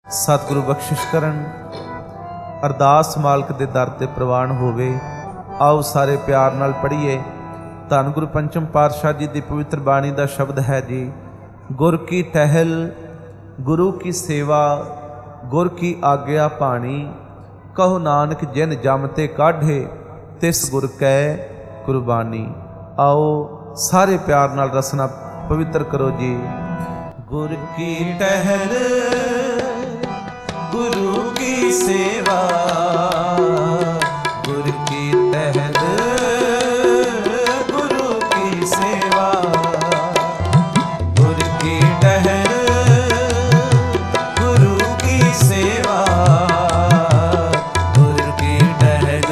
सतगुरु बख्शिश करन। अरदास मालक दे दर ते प्रवान होवे। आओ सारे प्यार नाल पढ़िए। धन गुरु पंचम पातशाह जी की पवित्र बाणी का शब्द है जी। गुर की टहल गुरु की सेवा गुर की आज्ञा पाणी। कहो नानक जिन जम ते काढ़े तिस गुर कै कुर्बानी। आओ सारे प्यार नाल रसना पवित्र करो जी। गुर की टहल गुरु की सेवा गुर की टहल गुरु की सेवा गुर की टहल गुरु की सेवा गुर की टहल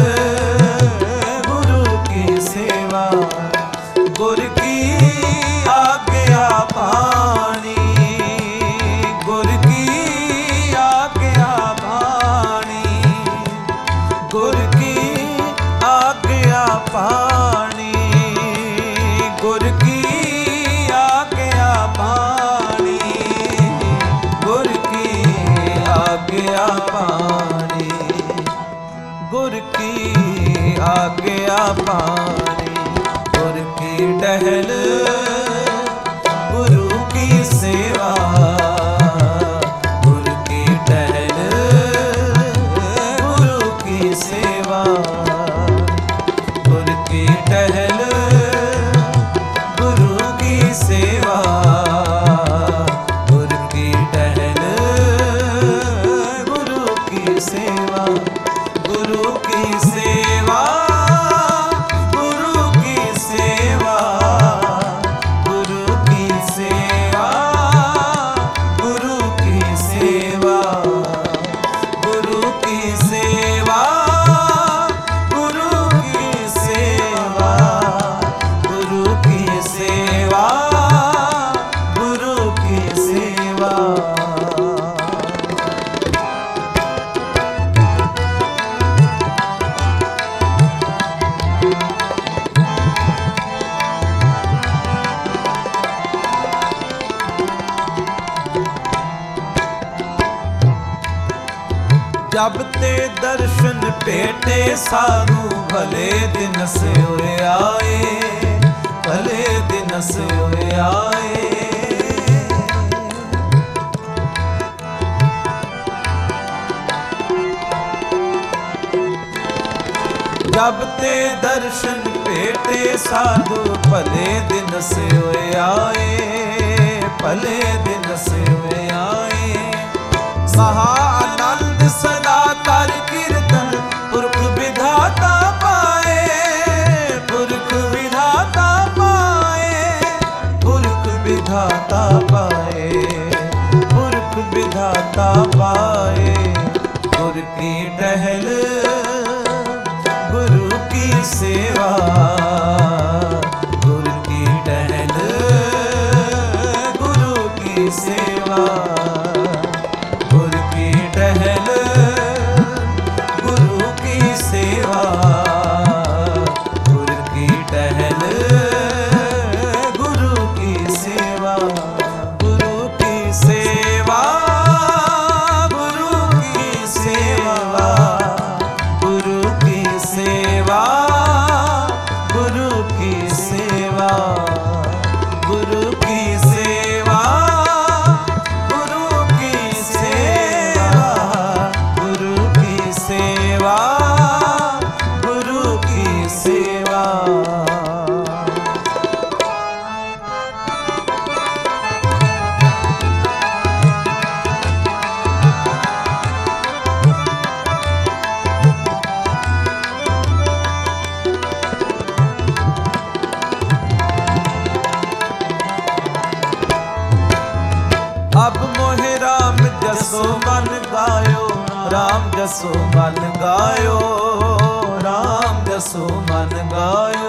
गुरु की सेवा गुर की आज्ञा पानी गुर की आज्ञा पानी गुर की आज्ञा पानी गुर की आज्ञा पानी गुर की आज्ञा पानी गुर की आज्ञा पानी गुर की टहल गुरु की सेवा गुरु की टहल गुरु की सेवा गुरु की टहल गुरु की सेवा गुरु की टहल गुरु की सेवा गुरु की सेवा गुरु की सेवा गुरु की सेवा गुरु की सेवा गुरु की सेवा गुरु की सेवा गुरु की सेवा गुरु की सेवा। जब ते दर्शन भेटे साधु भले दिन से होए आए भले दिन से होए आए। जब ते दर्शन भेटे साधु भले दिन से होए आए भले दिन से होए आए। महा आनंद सदा कर कीर्तन पुरख विधाता पाए पुरख विधाता पाए पुरख विधाता पाए पुरख विधाता पाए। गुर की टहल गुरु की सेवा गुरु की टहल गुरु की सेवा गुरु की टहल गुरु की सेवा गुरु की टहल गुरु की सेवा गुरु की सेवा गुरु की सेवा गुरु की सेवा गुरु की सेवा गुरु की सेवा गुरु की सेवा गुरु की सेवा गुरु की सेवा। अब मोहे राम जसो मन गायो राम जसो मन गायो राम जसो मन गायो।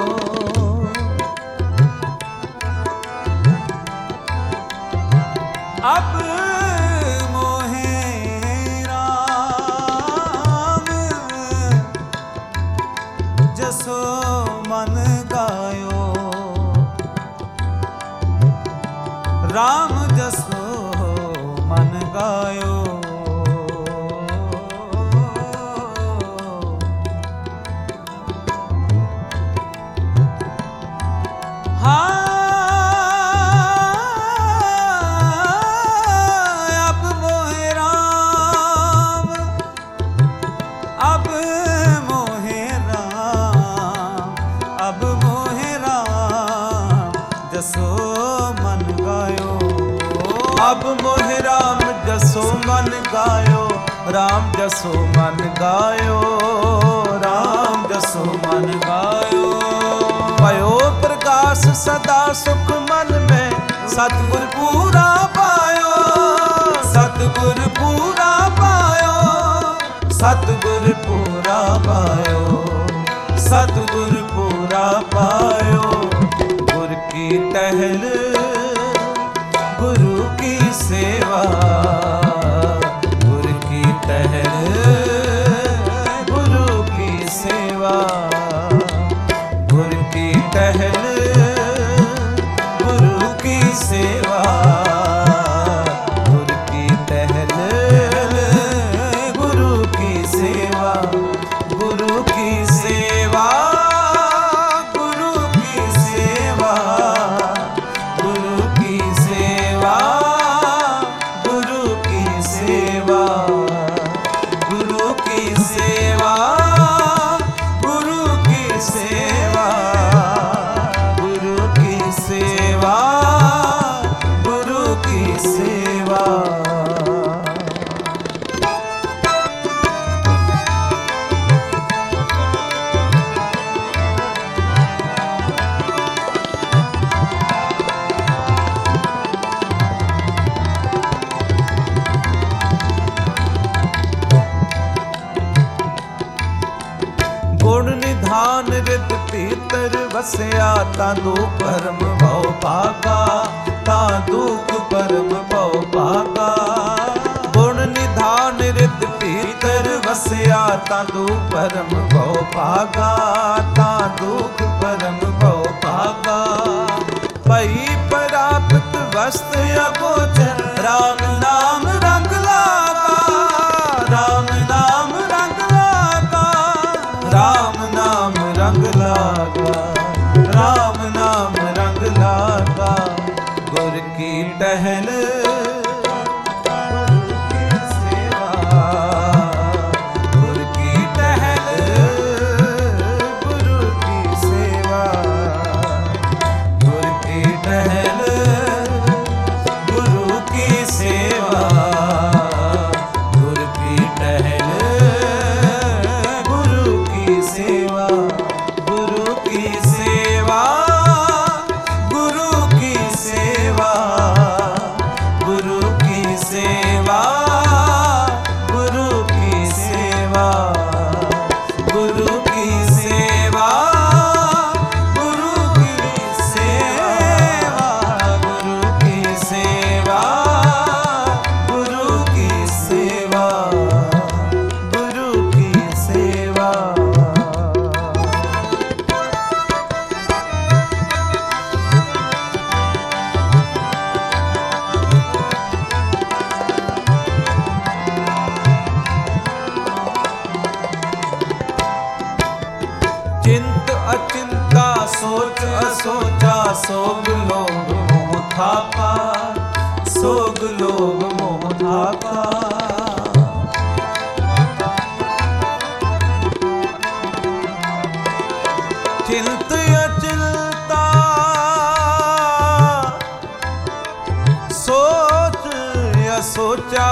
अब मोहे राम जसो मन गायो राम जसो मन गायो। अब मोहि राम जसो मन गायो, राम जसो मन गायो, राम जसो मन गायो। भयो प्रकाश सदा सुख मन में, सतगुर पूरा पायो, सतगुर पूरा पायो, सतगुर पूरा पायो, सतगुर पूरा पायो। गुर की टहल गुरु की सेवा, गुरु की टहल गुरु की सेवा, गुरु की टहल गुरु की सेवा, गुरु की टहल गुरु की सेवा, गुरु की सेवा, गुरु की सेवा, गुरु की सेवा, गुरु की सेवा, गुरु की सेवा, गुरु की सेवा, गुरु की सेवा, गुरु की सेवा। गुण निधान रित भीतर वसया, ता दुख परम भव भागा, ता दुख परम भव भागा। गुण निधान रित भीतर वसया, ता दुख परम भव भागा, ता दुख परम भव भागा। भई प्राप्त वस्तु अगोचर, राम नाम रंग लागा, राम नाम रंग लागा, राम नाम रंग लागा, राम नाम रंग लागा। गुर की टहल गुरु की सेवा, गुर की टहल गुरु की सेवा, गुर की टहल गुरु की सेवा, गुर की टहल गुरु की सेवा, गुरु की सेवा, गुरु की सेवा, गुरु की सेवा, गुरु की सेवा, गुरु की सेवा, गुरु की सेवा, गुरु की सेवा, गुरु की सेवा, गुरु की सेवा। चिंत अचिंता सोच असोचा, सोग लोभ मोह थापा, सोग लोभ मोह थापा। चिंत अचिंता सोच असोचा,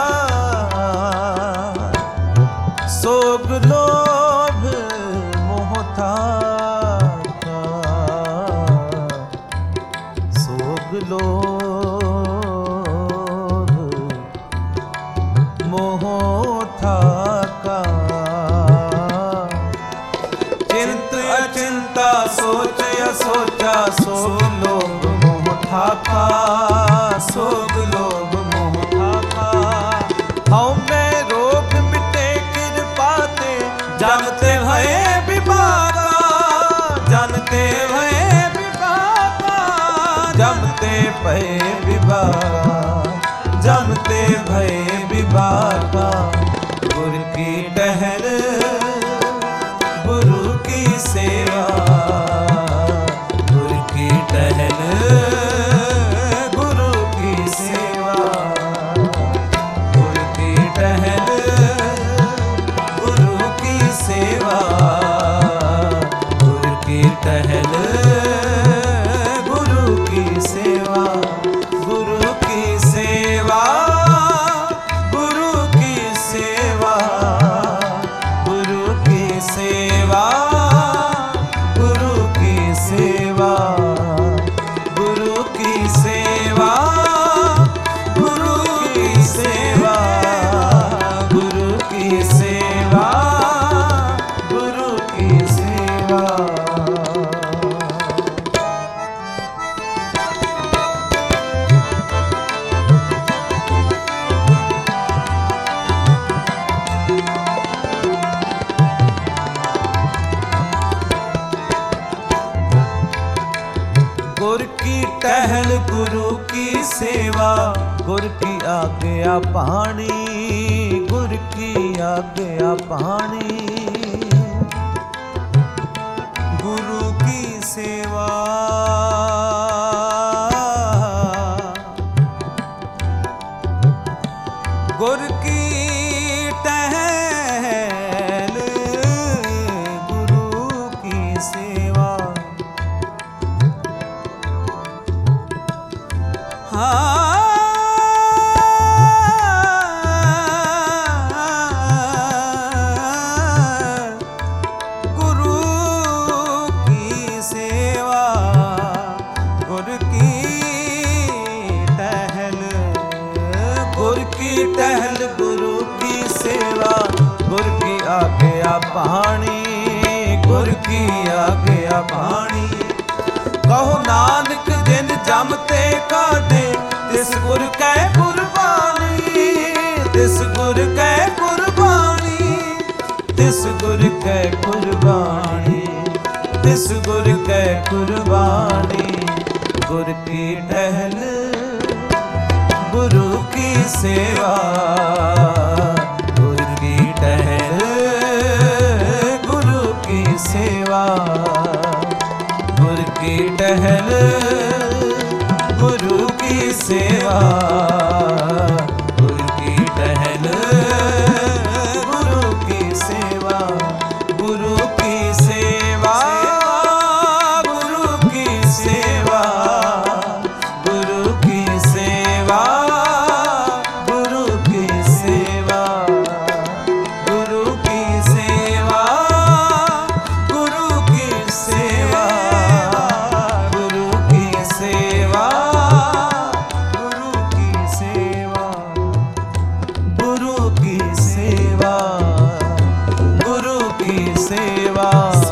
सोग लोभ मोह थाका, सोग लोभ मोह थाका। चिंत अचिंता सोच असोचा, सोग लोभ मोह थाका, सोग लोभ मोह थाका। हऊँ मैं रोग मिटे कृपा ते, जानते भये विभागा, जानते भये विभागा, जमते भये विभागा, जमते भये विभागा। गुर की टहल गुरु की सेवा, गुर की टहल गुरु की सेवा, गुर की टहल गुरु की सेवा, गुर की टहल गुरु की सेवा, गुरु की सेवा। गुर की आज्ञा पाणी, गुर की आज्ञा पाणी। गुरु की सेवा गुर की टहल, गुरु की सेवा। गुरु की सेवा, गुर की टहल, गुर की टहल, गुरु की सेवा, गुर की आज्ञा पाणी, गुर की आज्ञा पाणी। कहो नानक जिन जमते काटे, तिस गुर कै कुर्बानी, तिस गुर कै कुर्बानी, तिस गुर कै कुर्बानी, तिस गुर कै कुर्बानी। गुर की टहल, गुरु की सेवा, गुर की टहल, गुरु की सेवा, गुर की टहल, गुरु की सेवा, गुर की टहल, गुरु की सेवा, गुरु की सेवा, गुरु की सेवा, गुरु की सेवा, गुरु की सेवा, गुरु की सेवा, गुरु की सेवा, गुरु की सेवा, गुरु की सेवा, गुरु की सेवा, गुरु की सेवा।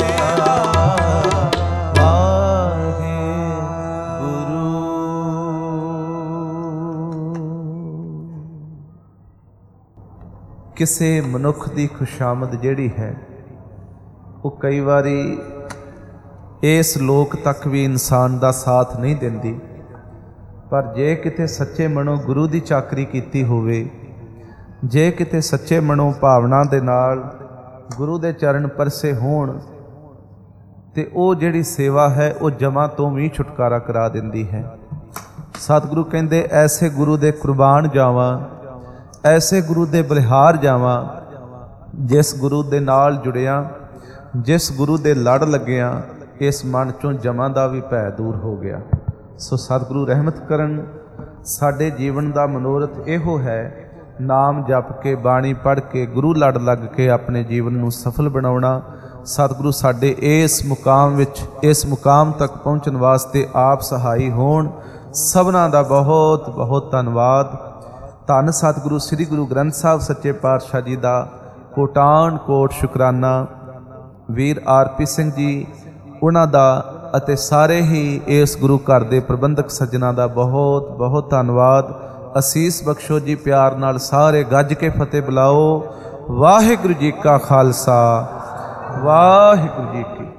ਕਿਸੇ ਮਨੁੱਖ ਦੀ ਖੁਸ਼ਾਮਦ ਜਿਹੜੀ ਹੈ ਉਹ ਕਈ ਵਾਰੀ ਇਸ ਲੋਕ ਤੱਕ ਵੀ ਇਨਸਾਨ ਦਾ ਸਾਥ ਨਹੀਂ ਦਿੰਦੀ, ਪਰ ਜੇ ਕਿਤੇ ਸੱਚੇ ਮਨੋਂ ਗੁਰੂ ਦੀ ਚਾਕਰੀ ਕੀਤੀ ਹੋਵੇ, ਜੇ ਕਿਤੇ ਸੱਚੇ ਮਨੋਂ ਭਾਵਨਾ ਦੇ ਨਾਲ ਗੁਰੂ ਦੇ ਚਰਨ ਪਰਸੇ ਹੋਣ, ਤੇ ਉਹ ਜਿਹੜੀ ਸੇਵਾ ਹੈ ਉਹ ਜਮਾਂ ਤੋਂ ਵੀ ਛੁਟਕਾਰਾ ਕਰਾ ਦਿੰਦੀ ਹੈ। ਸਤਿਗੁਰੂ ਕਹਿੰਦੇ ਐਸੇ ਗੁਰੂ ਦੇ ਕੁਰਬਾਨ ਜਾਵਾਂ, ਐਸੇ ਗੁਰੂ ਦੇ ਬਲਿਹਾਰ ਜਾਵਾਂ, ਜਿਸ ਗੁਰੂ ਦੇ ਨਾਲ ਜੁੜਿਆ, ਜਿਸ ਗੁਰੂ ਦੇ ਲੜ ਲੱਗਿਆ, ਇਸ ਮਨ ਚੋਂ ਜਮਾਂ ਦਾ ਵੀ ਭੈ ਦੂਰ ਹੋ ਗਿਆ। ਸੋ ਸਤਿਗੁਰੂ ਰਹਿਮਤ ਕਰਨ। ਸਾਡੇ ਜੀਵਨ ਦਾ ਮਨੋਰਥ ਇਹੋ ਹੈ, ਨਾਮ ਜਪ ਕੇ, ਬਾਣੀ ਪੜ੍ਹ ਕੇ, ਗੁਰੂ ਲੜ ਲੱਗ ਕੇ ਆਪਣੇ ਜੀਵਨ ਨੂੰ ਸਫਲ ਬਣਾਉਣਾ। ਸਤਿਗੁਰੂ ਸਾਡੇ ਇਸ ਮੁਕਾਮ ਵਿੱਚ, ਇਸ ਮੁਕਾਮ ਤੱਕ ਪਹੁੰਚਣ ਵਾਸਤੇ ਆਪ ਸਹਾਈ ਹੋਣ। ਸਭਨਾਂ ਦਾ ਬਹੁਤ ਬਹੁਤ ਧੰਨਵਾਦ। ਧੰਨ ਸਤਿਗੁਰੂ ਸ੍ਰੀ ਗੁਰੂ ਗ੍ਰੰਥ ਸਾਹਿਬ ਸੱਚੇ ਪਾਤਸ਼ਾਹ ਜੀ ਦਾ ਕੋਟਾਨ ਕੋਟ ਸ਼ੁਕਰਾਨਾ। ਵੀਰ ਆਰਪੀ ਸਿੰਘ ਜੀ ਉਹਨਾਂ ਦਾ ਅਤੇ ਸਾਰੇ ਹੀ ਇਸ ਗੁਰੂ ਘਰ ਦੇ ਪ੍ਰਬੰਧਕ ਸੱਜਣਾ ਦਾ ਬਹੁਤ ਬਹੁਤ ਧੰਨਵਾਦ। ਅਸੀਸ ਬਖਸ਼ੋ ਜੀ, ਪਿਆਰ ਨਾਲ ਸਾਰੇ ਗੱਜ ਕੇ ਫਤਿਹ ਬੁਲਾਓ। ਵਾਹਿਗੁਰੂ ਜੀ ਕਾ ਖਾਲਸਾ, ਵਾਹਿਗੁਰੂ ਜੀ ਕੀ